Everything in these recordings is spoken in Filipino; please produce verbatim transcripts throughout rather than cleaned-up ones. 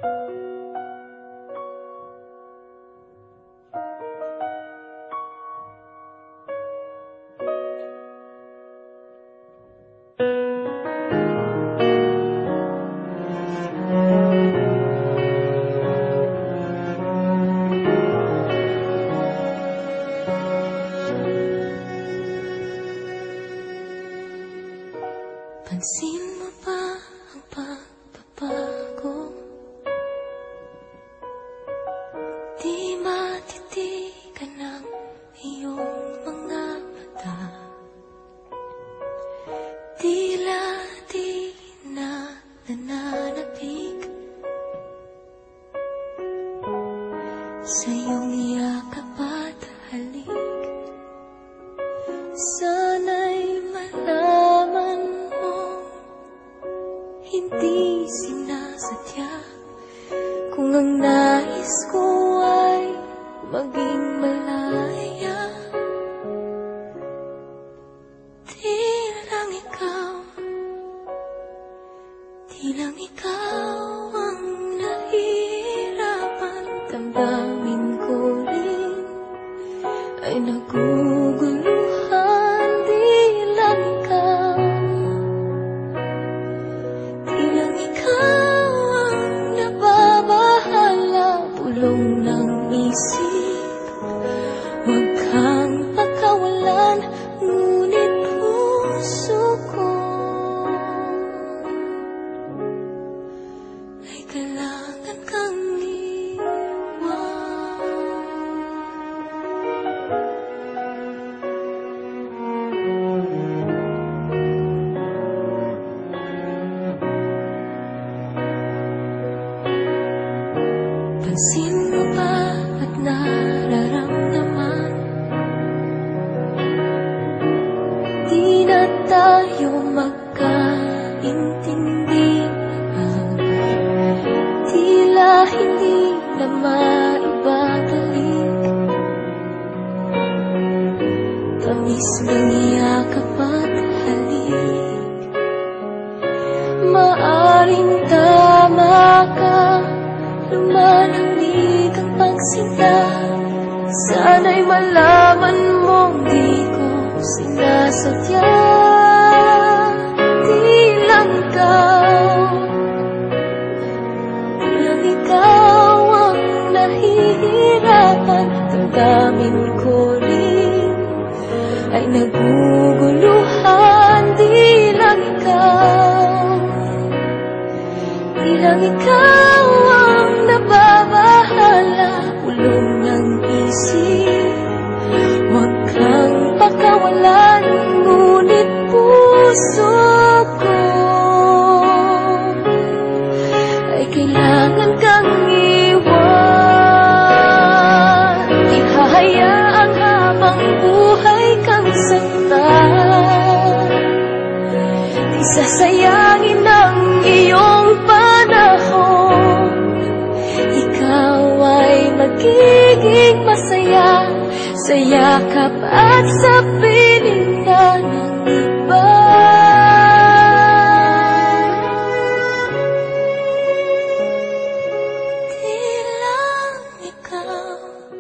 Pansin mo ba ang pagbabago? Di matitigan ang iyong mga mata. Tila di na nananapig sa iyong yakap at halik. Sana'y malaman hindi sinasadya kung ang nais ko ay maging malaya. Di lang ikaw, di lang ikaw ang nahihirapan. Damdamin ko rin ay naguguluhan. Di lang ikaw, bulong ng isip. Huwag kang pakawalan, ngunit puso ko ay kailangan kang iwan. Pansin mo ba at nararamdaman? Di na tayo magkaintindihan. Tila hindi na maibabalik tamis ng yakap at halik. Maaring tama ka, lumalamig ang pagsinta. Sana'y malaman mong di ko sinasadya. Di lang ikaw, di lang ikaw ang nahihirapan. Damdamin ko rin ay naguguluhan. Di lang ikaw, di lang ikaw ang nababahala. Bulong ng isip, huwag kang pakawalan, ngunit puso ko ay kailangan kang iwan. Di hahayaang habang buhay kang saktan. Di sasayangin ang iyong panahon. Ikaw ay magiging masaya sa yakap at sa piling na ng iba. Di lang ikaw,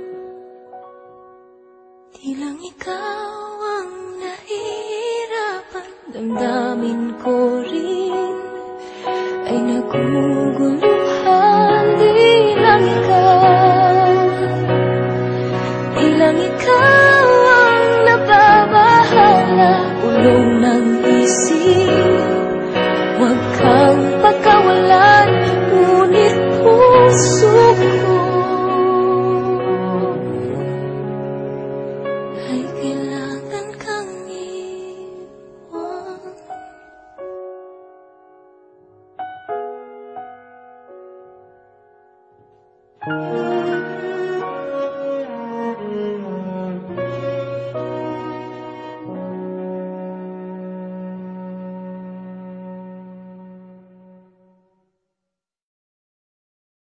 di lang ikaw ang nahihirapan. Damdamin ko rin ay naguguluhan. Di lang ikaw, di lang ikaw ang nababahala. Ulong